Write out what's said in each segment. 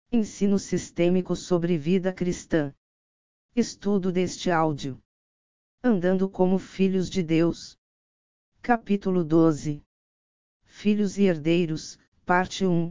Ensino sistêmico sobre vida cristã. Estudo deste áudio. Andando como filhos de Deus. Capítulo 12. Filhos e herdeiros, parte 1.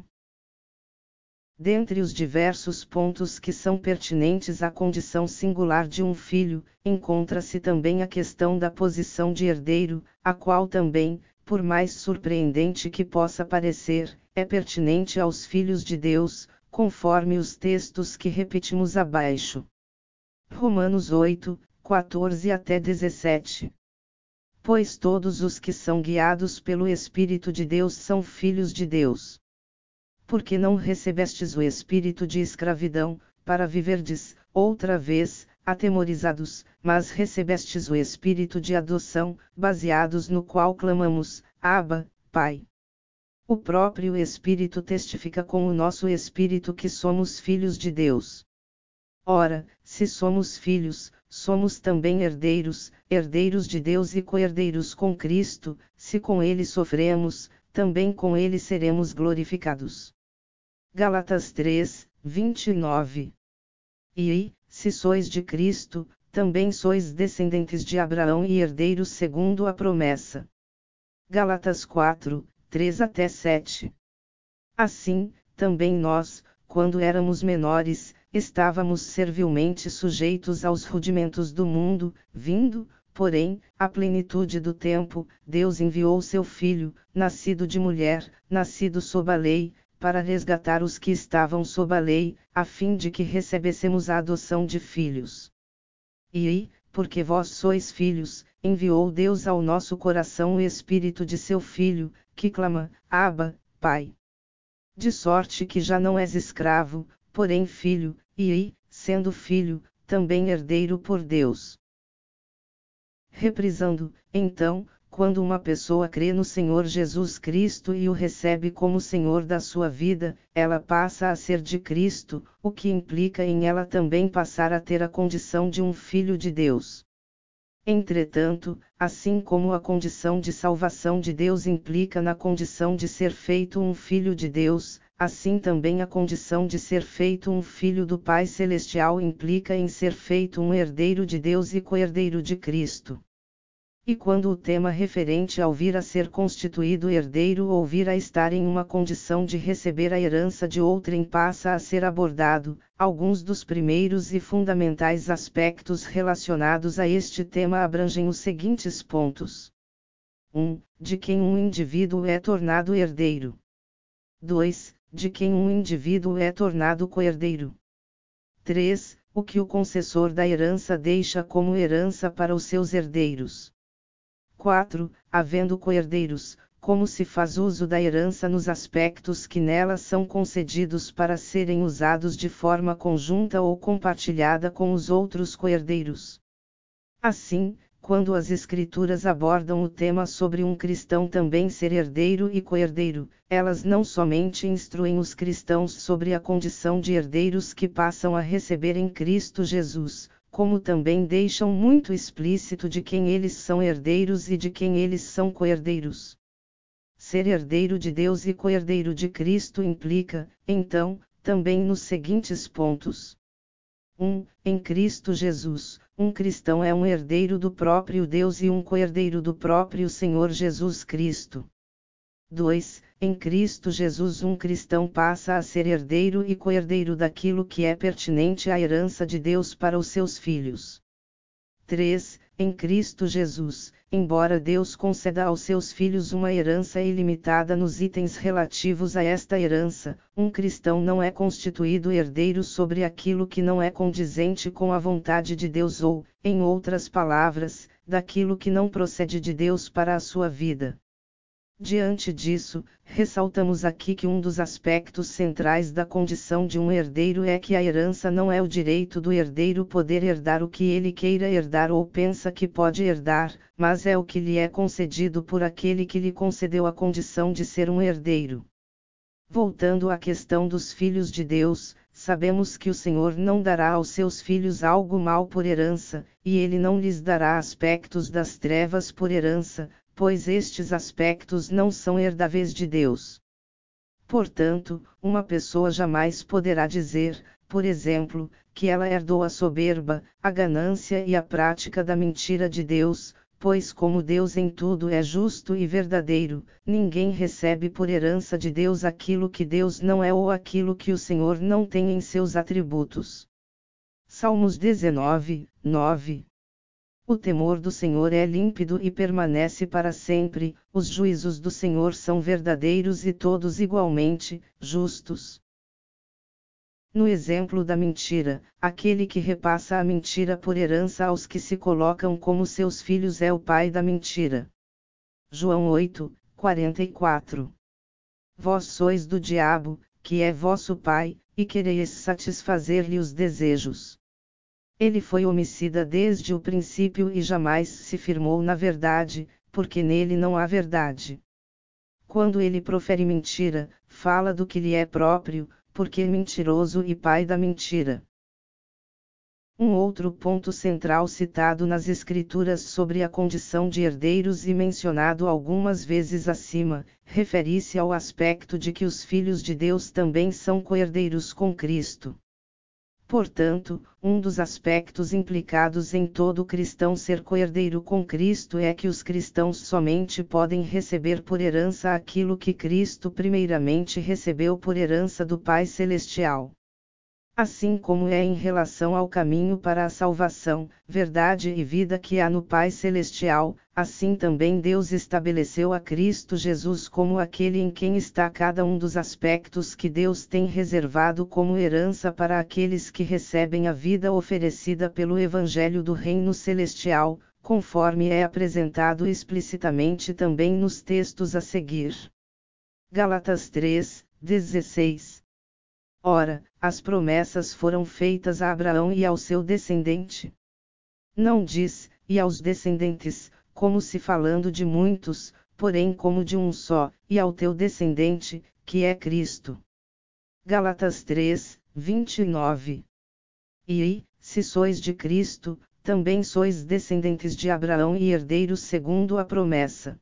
Dentre os diversos pontos que são pertinentes à condição singular de um filho, encontra-se também a questão da posição de herdeiro, a qual também, por mais surpreendente que possa parecer, é pertinente aos filhos de Deus, conforme os textos que repetimos abaixo. Romanos 8, 14 até 17. Pois todos os que são guiados pelo Espírito de Deus são filhos de Deus. Porque não recebestes o espírito de escravidão, para viverdes, outra vez, atemorizados, mas recebestes o espírito de adoção, baseados no qual clamamos, Abba, Pai. O próprio Espírito testifica com o nosso espírito que somos filhos de Deus. Ora, se somos filhos, somos também herdeiros, herdeiros de Deus e co-herdeiros com Cristo, se com Ele sofremos, também com Ele seremos glorificados. Gálatas 3, 29. E, se sois de Cristo, também sois descendentes de Abraão e herdeiros segundo a promessa. Gálatas 4, 3 até 7. Assim, também nós, quando éramos menores, estávamos servilmente sujeitos aos rudimentos do mundo, vindo, porém, à plenitude do tempo, Deus enviou seu Filho, nascido de mulher, nascido sob a lei, para resgatar os que estavam sob a lei, a fim de que recebêssemos a adoção de filhos. E, porque vós sois filhos, enviou Deus ao nosso coração o Espírito de seu Filho, que clama, Abba, Pai. De sorte que já não és escravo, porém filho, e, sendo filho, também herdeiro por Deus. Reprisando, então, quando uma pessoa crê no Senhor Jesus Cristo e o recebe como Senhor da sua vida, ela passa a ser de Cristo, o que implica em ela também passar a ter a condição de um filho de Deus. Entretanto, assim como a condição de salvação de Deus implica na condição de ser feito um filho de Deus, assim também a condição de ser feito um filho do Pai Celestial implica em ser feito um herdeiro de Deus e co-herdeiro de Cristo. E quando o tema referente ao vir a ser constituído herdeiro ou vir a estar em uma condição de receber a herança de outrem passa a ser abordado, alguns dos primeiros e fundamentais aspectos relacionados a este tema abrangem os seguintes pontos. 1. De quem um indivíduo é tornado herdeiro. 2. De quem um indivíduo é tornado co-herdeiro. 3. O que o concessor da herança deixa como herança para os seus herdeiros. 4. Havendo co-herdeiros, como se faz uso da herança nos aspectos que nela são concedidos para serem usados de forma conjunta ou compartilhada com os outros co-herdeiros. Assim, quando as Escrituras abordam o tema sobre um cristão também ser herdeiro e co-herdeiro, elas não somente instruem os cristãos sobre a condição de herdeiros que passam a receber em Cristo Jesus, como também deixam muito explícito de quem eles são herdeiros e de quem eles são co-herdeiros. Ser herdeiro de Deus e co-herdeiro de Cristo implica, então, também nos seguintes pontos. 1. Em Cristo Jesus, um cristão é um herdeiro do próprio Deus e um co-herdeiro do próprio Senhor Jesus Cristo. 2. Em Cristo Jesus um cristão passa a ser herdeiro e co-herdeiro daquilo que é pertinente à herança de Deus para os seus filhos. 3. Em Cristo Jesus, embora Deus conceda aos seus filhos uma herança ilimitada nos itens relativos a esta herança, um cristão não é constituído herdeiro sobre aquilo que não é condizente com a vontade de Deus ou, em outras palavras, daquilo que não procede de Deus para a sua vida. Diante disso, ressaltamos aqui que um dos aspectos centrais da condição de um herdeiro é que a herança não é o direito do herdeiro poder herdar o que ele queira herdar ou pensa que pode herdar, mas é o que lhe é concedido por aquele que lhe concedeu a condição de ser um herdeiro. Voltando à questão dos filhos de Deus, sabemos que o Senhor não dará aos seus filhos algo mau por herança, e ele não lhes dará aspectos das trevas por herança, pois estes aspectos não são herdáveis de Deus. Portanto, uma pessoa jamais poderá dizer, por exemplo, que ela herdou a soberba, a ganância e a prática da mentira de Deus, pois como Deus em tudo é justo e verdadeiro, ninguém recebe por herança de Deus aquilo que Deus não é ou aquilo que o Senhor não tem em seus atributos. Salmos 19, 9. O temor do Senhor é límpido e permanece para sempre, os juízos do Senhor são verdadeiros e todos igualmente justos. No exemplo da mentira, aquele que repassa a mentira por herança aos que se colocam como seus filhos é o pai da mentira. João 8, 44. Vós sois do diabo, que é vosso pai, e quereis satisfazer-lhe os desejos. Ele foi homicida desde o princípio e jamais se firmou na verdade, porque nele não há verdade. Quando ele profere mentira, fala do que lhe é próprio, porque é mentiroso e pai da mentira. Um outro ponto central citado nas Escrituras sobre a condição de herdeiros e mencionado algumas vezes acima, refere-se ao aspecto de que os filhos de Deus também são co-herdeiros com Cristo. Portanto, um dos aspectos implicados em todo cristão ser co-herdeiro com Cristo é que os cristãos somente podem receber por herança aquilo que Cristo primeiramente recebeu por herança do Pai Celestial. Assim como é em relação ao caminho para a salvação, verdade e vida que há no Pai Celestial, assim também Deus estabeleceu a Cristo Jesus como aquele em quem está cada um dos aspectos que Deus tem reservado como herança para aqueles que recebem a vida oferecida pelo Evangelho do Reino Celestial, conforme é apresentado explicitamente também nos textos a seguir. Gálatas 3, 16. Ora, as promessas foram feitas a Abraão e ao seu descendente. Não diz, e aos descendentes, como se falando de muitos, porém como de um só, e ao teu descendente, que é Cristo. Gálatas 3, 29. E, se sois de Cristo, também sois descendentes de Abraão e herdeiros segundo a promessa.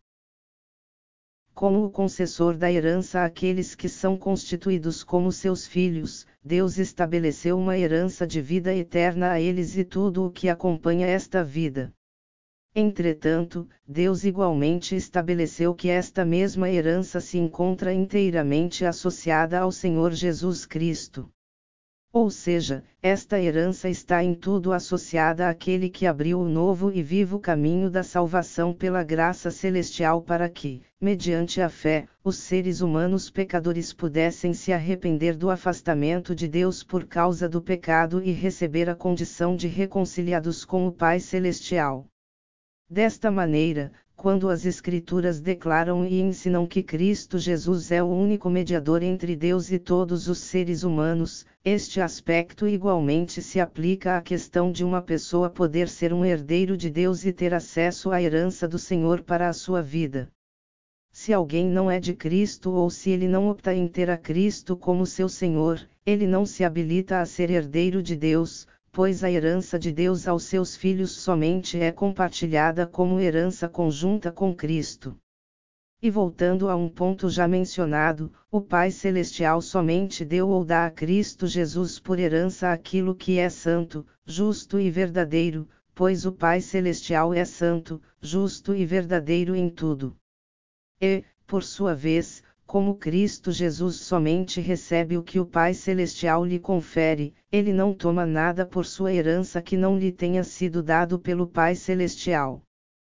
Como o concessor da herança àqueles que são constituídos como seus filhos, Deus estabeleceu uma herança de vida eterna a eles e tudo o que acompanha esta vida. Entretanto, Deus igualmente estabeleceu que esta mesma herança se encontra inteiramente associada ao Senhor Jesus Cristo. Ou seja, esta herança está em tudo associada àquele que abriu o novo e vivo caminho da salvação pela graça celestial para que, mediante a fé, os seres humanos pecadores pudessem se arrepender do afastamento de Deus por causa do pecado e receber a condição de reconciliados com o Pai Celestial. Desta maneira, quando as Escrituras declaram e ensinam que Cristo Jesus é o único mediador entre Deus e todos os seres humanos, este aspecto igualmente se aplica à questão de uma pessoa poder ser um herdeiro de Deus e ter acesso à herança do Senhor para a sua vida. Se alguém não é de Cristo ou se ele não opta em ter a Cristo como seu Senhor, ele não se habilita a ser herdeiro de Deus, pois a herança de Deus aos seus filhos somente é compartilhada como herança conjunta com Cristo. E voltando a um ponto já mencionado, o Pai Celestial somente deu ou dá a Cristo Jesus por herança aquilo que é santo, justo e verdadeiro, pois o Pai Celestial é santo, justo e verdadeiro em tudo. E, por sua vez, como Cristo Jesus somente recebe o que o Pai Celestial lhe confere, ele não toma nada por sua herança que não lhe tenha sido dado pelo Pai Celestial.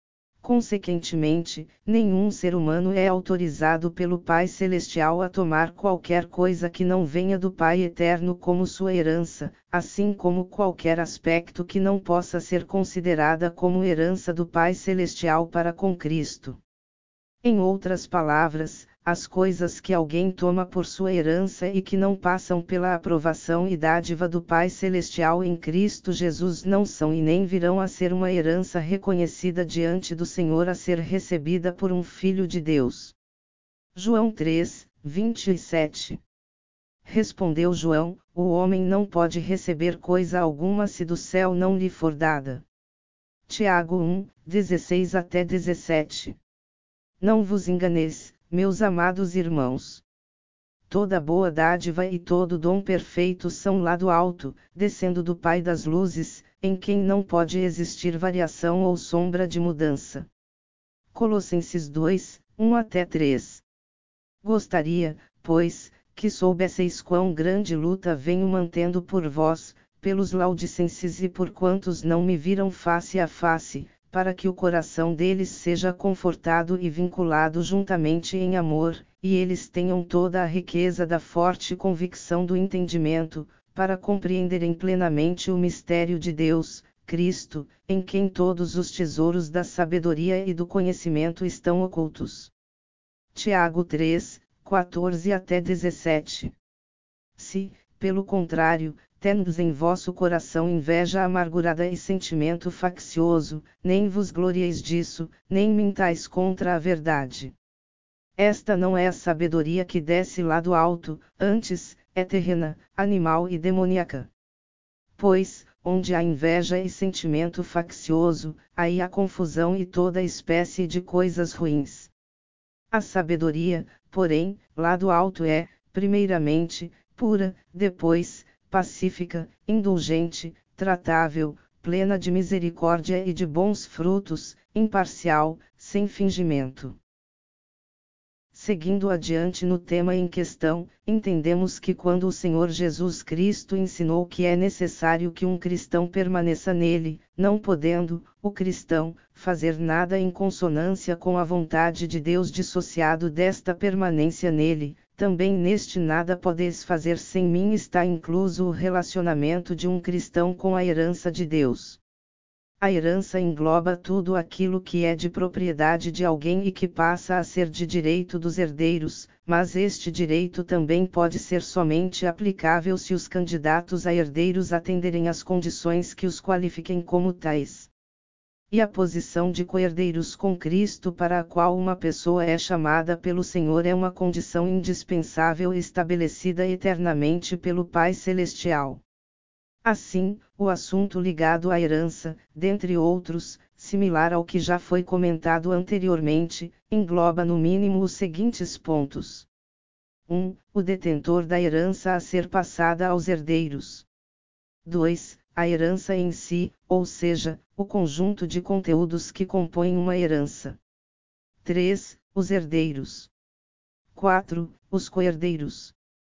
Consequentemente, nenhum ser humano é autorizado pelo Pai Celestial a tomar qualquer coisa que não venha do Pai Eterno como sua herança, assim como qualquer aspecto que não possa ser considerada como herança do Pai Celestial para com Cristo. Em outras palavras, as coisas que alguém toma por sua herança e que não passam pela aprovação e dádiva do Pai Celestial em Cristo Jesus não são e nem virão a ser uma herança reconhecida diante do Senhor a ser recebida por um Filho de Deus. João 3, 27. Respondeu João: o homem não pode receber coisa alguma se do céu não lhe for dada. Tiago 1, 16 até 17. Não vos enganeis, meus amados irmãos. Toda boa dádiva e todo dom perfeito são lá do alto, descendo do Pai das luzes, em quem não pode existir variação ou sombra de mudança. Colossenses 2, 1-3. Gostaria, pois, que soubesseis quão grande luta venho mantendo por vós, pelos laudicenses e por quantos não me viram face a face, para que o coração deles seja confortado e vinculado juntamente em amor, e eles tenham toda a riqueza da forte convicção do entendimento, para compreenderem plenamente o mistério de Deus, Cristo, em quem todos os tesouros da sabedoria e do conhecimento estão ocultos. Tiago 3, 14-17. Se, pelo contrário, tendes em vosso coração inveja amargurada e sentimento faccioso, nem vos glorieis disso, nem mintais contra a verdade. Esta não é a sabedoria que desce lá do alto, antes, é terrena, animal e demoníaca. Pois, onde há inveja e sentimento faccioso, aí há confusão e toda espécie de coisas ruins. A sabedoria, porém, lá do alto é, primeiramente, pura, depois, pacífica, indulgente, tratável, plena de misericórdia e de bons frutos, imparcial, sem fingimento. Seguindo adiante no tema em questão, entendemos que quando o Senhor Jesus Cristo ensinou que é necessário que um cristão permaneça nele, não podendo, o cristão, fazer nada em consonância com a vontade de Deus dissociado desta permanência nele, também neste nada podeis fazer sem mim está incluso o relacionamento de um cristão com a herança de Deus. A herança engloba tudo aquilo que é de propriedade de alguém e que passa a ser de direito dos herdeiros, mas este direito também pode ser somente aplicável se os candidatos a herdeiros atenderem às condições que os qualifiquem como tais. E a posição de co-herdeiros com Cristo para a qual uma pessoa é chamada pelo Senhor é uma condição indispensável estabelecida eternamente pelo Pai Celestial. Assim, o assunto ligado à herança, dentre outros, similar ao que já foi comentado anteriormente, engloba no mínimo os seguintes pontos. 1. O detentor da herança a ser passada aos herdeiros. 2. A herança em si, ou seja, o conjunto de conteúdos que compõem uma herança. 3. Os herdeiros. 4. Os co-herdeiros.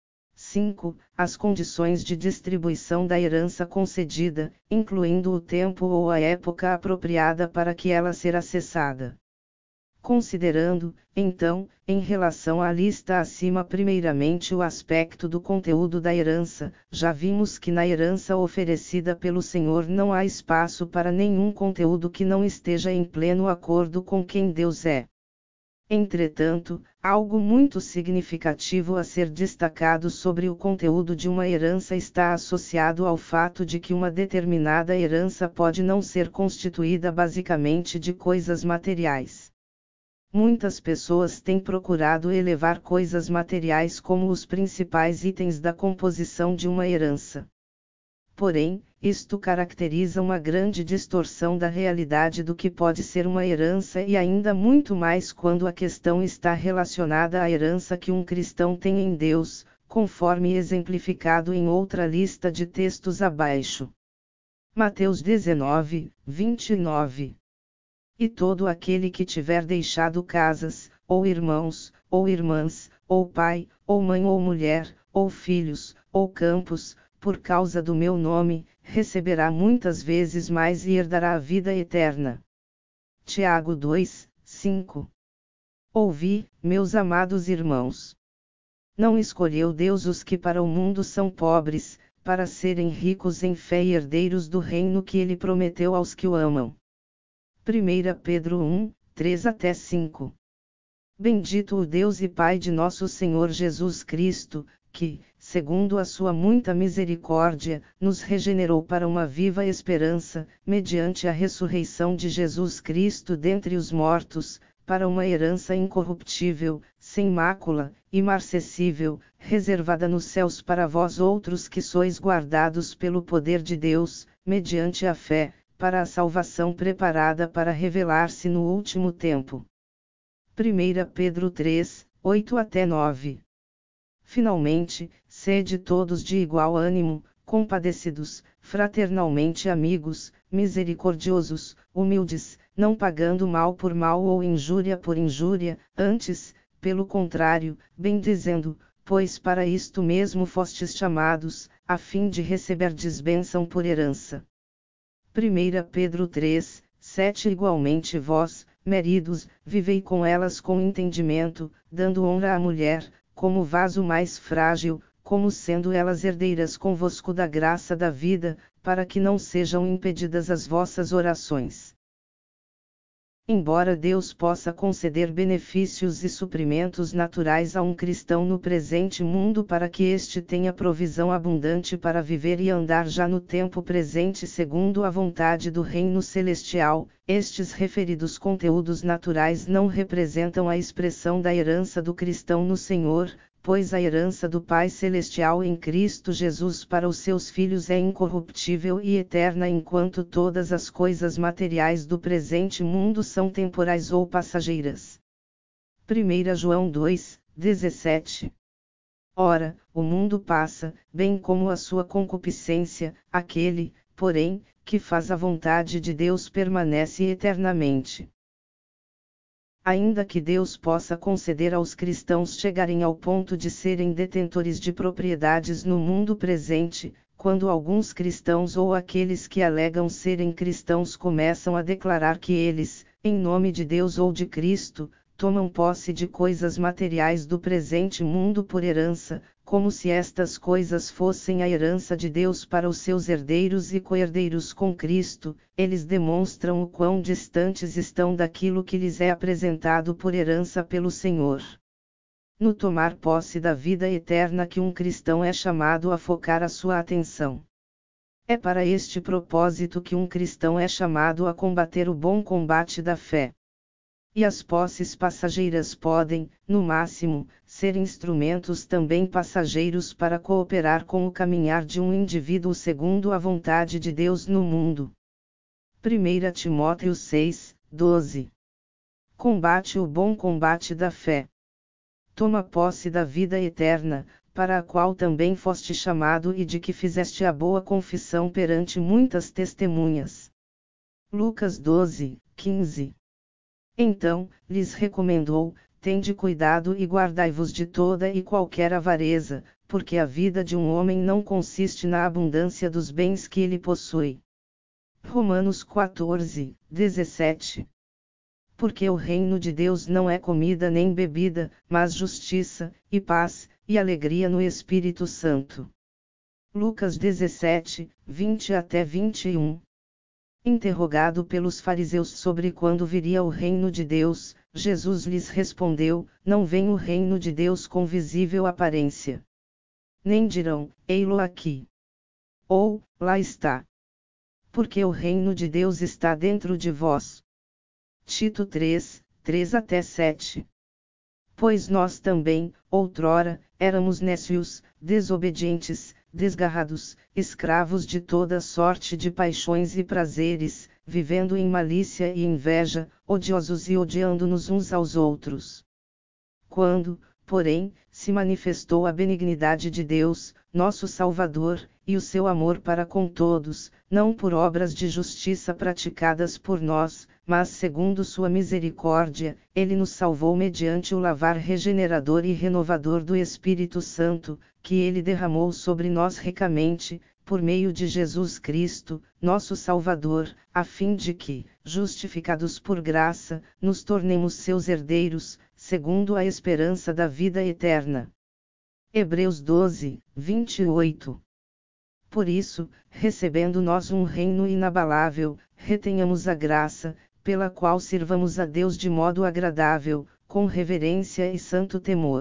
5. As condições de distribuição da herança concedida, incluindo o tempo ou a época apropriada para que ela seja acessada. Considerando, então, em relação à lista acima primeiramente o aspecto do conteúdo da herança, já vimos que na herança oferecida pelo Senhor não há espaço para nenhum conteúdo que não esteja em pleno acordo com quem Deus é. Entretanto, algo muito significativo a ser destacado sobre o conteúdo de uma herança está associado ao fato de que uma determinada herança pode não ser constituída basicamente de coisas materiais. Muitas pessoas têm procurado elevar coisas materiais como os principais itens da composição de uma herança. Porém, isto caracteriza uma grande distorção da realidade do que pode ser uma herança e ainda muito mais quando a questão está relacionada à herança que um cristão tem em Deus, conforme exemplificado em outra lista de textos abaixo. Mateus 19, 29. E todo aquele que tiver deixado casas, ou irmãos, ou irmãs, ou pai, ou mãe ou mulher, ou filhos, ou campos, por causa do meu nome, receberá muitas vezes mais e herdará a vida eterna. Tiago 2, 5. Ouvi, meus amados irmãos. Não escolheu Deus os que para o mundo são pobres, para serem ricos em fé e herdeiros do reino que ele prometeu aos que o amam. 1 Pedro 1, 3-5. Bendito o Deus e Pai de nosso Senhor Jesus Cristo, que, segundo a sua muita misericórdia, nos regenerou para uma viva esperança, mediante a ressurreição de Jesus Cristo dentre os mortos, para uma herança incorruptível, sem mácula, imarcessível, reservada nos céus para vós outros que sois guardados pelo poder de Deus, mediante a fé, para a salvação preparada para revelar-se no último tempo. 1 Pedro 3, 8-9. Finalmente, sede todos de igual ânimo, compadecidos, fraternalmente amigos, misericordiosos, humildes, não pagando mal por mal ou injúria por injúria, antes, pelo contrário, bendizendo, pois para isto mesmo fostes chamados, a fim de receberdes bênção por herança. 1 Pedro 3, 7 Igualmente vós, maridos, vivei com elas com entendimento, dando honra à mulher, como vaso mais frágil, como sendo elas herdeiras convosco da graça da vida, para que não sejam impedidas as vossas orações. Embora Deus possa conceder benefícios e suprimentos naturais a um cristão no presente mundo para que este tenha provisão abundante para viver e andar já no tempo presente segundo a vontade do Reino Celestial, estes referidos conteúdos naturais não representam a expressão da herança do cristão no Senhor, pois a herança do Pai Celestial em Cristo Jesus para os seus filhos é incorruptível e eterna enquanto todas as coisas materiais do presente mundo são temporais ou passageiras. 1 João 2, 17. Ora, o mundo passa, bem como a sua concupiscência, aquele, porém, que faz a vontade de Deus permanece eternamente. Ainda que Deus possa conceder aos cristãos chegarem ao ponto de serem detentores de propriedades no mundo presente, quando alguns cristãos ou aqueles que alegam serem cristãos começam a declarar que eles, em nome de Deus ou de Cristo, tomam posse de coisas materiais do presente mundo por herança, como se estas coisas fossem a herança de Deus para os seus herdeiros e co-herdeiros com Cristo, eles demonstram o quão distantes estão daquilo que lhes é apresentado por herança pelo Senhor. No tomar posse da vida eterna que um cristão é chamado a focar a sua atenção. É para este propósito que um cristão é chamado a combater o bom combate da fé. E as posses passageiras podem, no máximo, ser instrumentos também passageiros para cooperar com o caminhar de um indivíduo segundo a vontade de Deus no mundo. 1 Timóteo 6, 12. Combate o bom combate da fé. Toma posse da vida eterna, para a qual também foste chamado e de que fizeste a boa confissão perante muitas testemunhas. Lucas 12, 15. Então, lhes recomendou, tende cuidado e guardai-vos de toda e qualquer avareza, porque a vida de um homem não consiste na abundância dos bens que ele possui. Romanos 14, 17. Porque o reino de Deus não é comida nem bebida, mas justiça, e paz, e alegria no Espírito Santo. Lucas 17, 20 até 21. Interrogado pelos fariseus sobre quando viria o reino de Deus, Jesus lhes respondeu: não vem o reino de Deus com visível aparência. Nem dirão, ei-lo aqui. Ou, lá está. Porque o reino de Deus está dentro de vós. Tito 3, 3 até 7. Pois nós também, outrora, éramos nécios, desobedientes, desgarrados, escravos de toda sorte de paixões e prazeres, vivendo em malícia e inveja, odiosos e odiando-nos uns aos outros. Quando, porém, se manifestou a benignidade de Deus, nosso Salvador, e o seu amor para com todos, não por obras de justiça praticadas por nós, mas segundo sua misericórdia, ele nos salvou mediante o lavar regenerador e renovador do Espírito Santo, que ele derramou sobre nós ricamente, por meio de Jesus Cristo, nosso Salvador, a fim de que, justificados por graça, nos tornemos seus herdeiros, segundo a esperança da vida eterna. Hebreus 12, 28. Por isso, recebendo nós um reino inabalável, retenhamos a graça, pela qual sirvamos a Deus de modo agradável, com reverência e santo temor.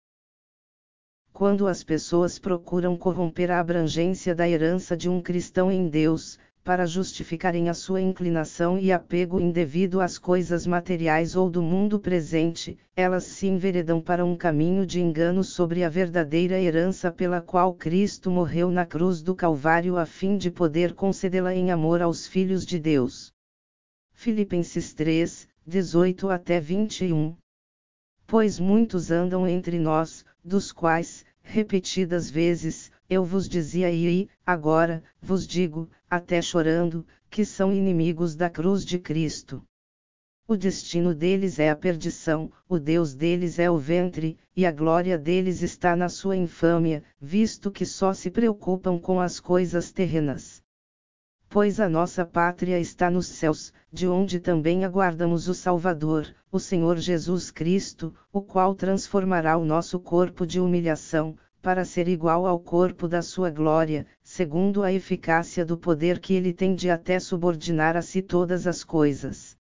Quando as pessoas procuram corromper a abrangência da herança de um cristão em Deus, para justificarem a sua inclinação e apego indevido às coisas materiais ou do mundo presente, elas se enveredam para um caminho de engano sobre a verdadeira herança pela qual Cristo morreu na cruz do Calvário a fim de poder concedê-la em amor aos filhos de Deus. Filipenses 3, 18 até 21. Pois muitos andam entre nós, dos quais, repetidas vezes, eu vos dizia e, agora, vos digo, até chorando, que são inimigos da cruz de Cristo. O destino deles é a perdição, o Deus deles é o ventre, e a glória deles está na sua infâmia, visto que só se preocupam com as coisas terrenas. Pois a nossa pátria está nos céus, de onde também aguardamos o Salvador, o Senhor Jesus Cristo, o qual transformará o nosso corpo de humilhação, para ser igual ao corpo da sua glória, segundo a eficácia do poder que ele tem de até subordinar a si todas as coisas.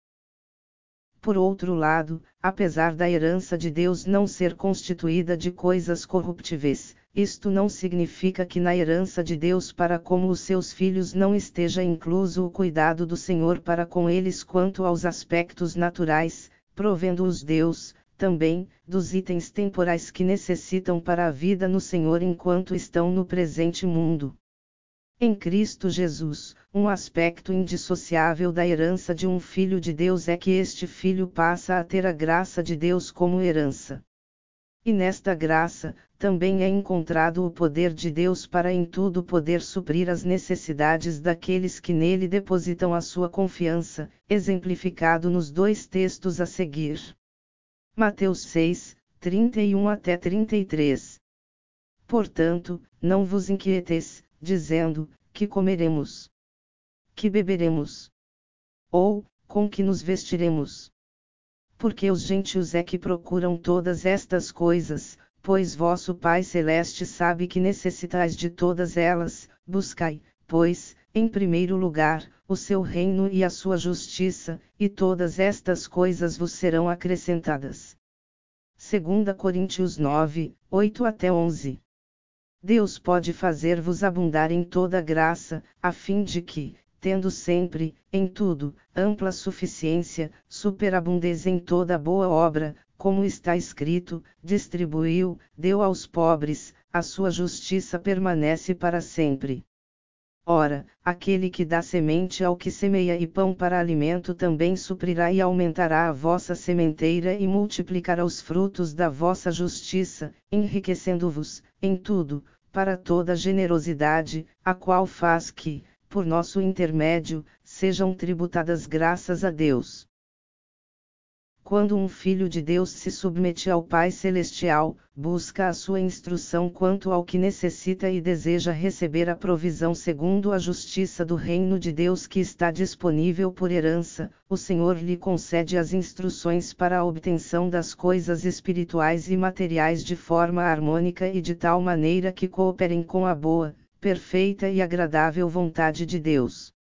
Por outro lado, apesar da herança de Deus não ser constituída de coisas corruptíveis, isto não significa que na herança de Deus para com os seus filhos não esteja incluso o cuidado do Senhor para com eles quanto aos aspectos naturais, provendo-os Deus, também, dos itens temporais que necessitam para a vida no Senhor enquanto estão no presente mundo. Em Cristo Jesus, um aspecto indissociável da herança de um filho de Deus é que este filho passa a ter a graça de Deus como herança. E nesta graça, também é encontrado o poder de Deus para em tudo poder suprir as necessidades daqueles que nele depositam a sua confiança, exemplificado nos dois textos a seguir. Mateus 6, 31 até 33. Portanto, não vos inquieteis, dizendo, que comeremos? Que beberemos? Ou, com que nos vestiremos? Porque os gentios é que procuram todas estas coisas, pois vosso Pai Celeste sabe que necessitais de todas elas. Buscai, pois, em primeiro lugar, o seu reino e a sua justiça, e todas estas coisas vos serão acrescentadas. 2 Coríntios 9, 8 até 11. Deus pode fazer-vos abundar em toda graça, a fim de que, tendo sempre, em tudo, ampla suficiência, superabundez em toda boa obra, como está escrito, distribuiu, deu aos pobres, a sua justiça permanece para sempre. Ora, aquele que dá semente ao que semeia e pão para alimento também suprirá e aumentará a vossa sementeira e multiplicará os frutos da vossa justiça, enriquecendo-vos, em tudo, para toda generosidade, a qual faz que, por nosso intermédio, sejam tributadas graças a Deus. Quando um filho de Deus se submete ao Pai Celestial, busca a sua instrução quanto ao que necessita e deseja receber a provisão segundo a justiça do reino de Deus que está disponível por herança, o Senhor lhe concede as instruções para a obtenção das coisas espirituais e materiais de forma harmônica e de tal maneira que cooperem com a boa, perfeita e agradável vontade de Deus.